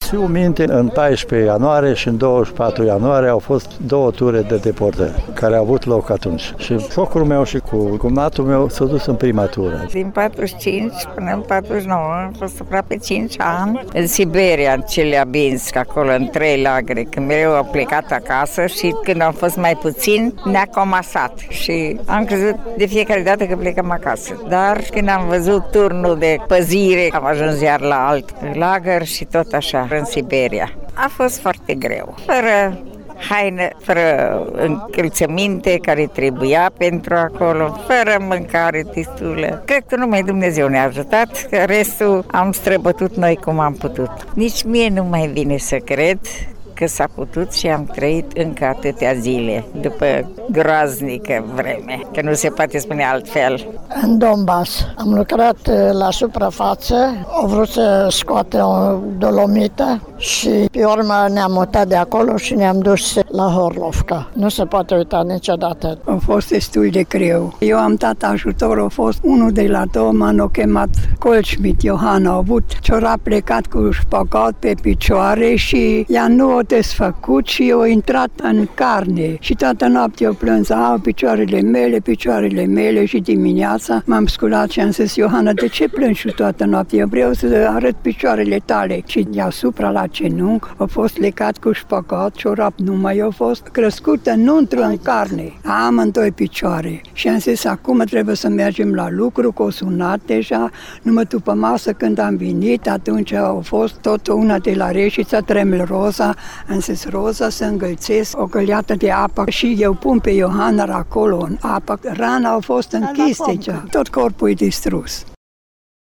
Țiu minte, în 14 ianuarie și în 24 ianuarie au fost 2 ture de deportări care au avut loc atunci. Și socrul meu și cu cumnatul meu s-au dus în prima tură. Din 45 până în 49, am fost aproape 5 ani în Siberia, în Celiabinsk, acolo în 3 lagăre. Când mereu au plecat acasă și când am fost mai puțin, ne-a comasat și am crezut de fiecare dată că plecăm acasă. Dar când am văzut turnul de păzire, am ajuns iar la alt lagăr și tot așa, în Siberia. A fost foarte greu, fără haine, fără încălțăminte care trebuia pentru acolo, fără mâncare destulă. Cred că numai Dumnezeu ne-a ajutat, că restul am străbătut noi cum am putut. Nici mie nu mai vine să cred că s-a putut și am trăit încă atâtea zile, după groaznică vreme, că nu se poate spune altfel. În Donbass am lucrat la suprafață, au vrut să scoate o dolomită și pe urmă ne-am mutat de acolo și ne-am dus la Horlovka. Nu se poate uita niciodată. A fost destul de greu. Eu am dat ajutor, a fost unul de la Doma, n-a chemat Colschmidt, Iohanna, a avut ciorap plecat cu șpagat pe picioare și ea nu a desfăcut și a intrat în carne. Și toată noaptea o plâns, picioarele mele și dimineața m-am sculat și am zis, Iohanna, de ce plângi toată noaptea? Eu vreau să arăt picioarele tale. Și deasupra la genunchi a fost legat cu șpagat, ciorap numai a fost crescută înăuntru în carne. Amândoi picioare. Și am zis, acum trebuie să mergem la lucru, că o sunat deja, numai după masă când am venit, atunci a fost tot una de la Reșița, Tremel Roza. Am zis, Roza, să îngălțesc o găleată de apă și eu pun pe Iohanna acolo în apă. Rana a fost închisă, tot corpul e distrus.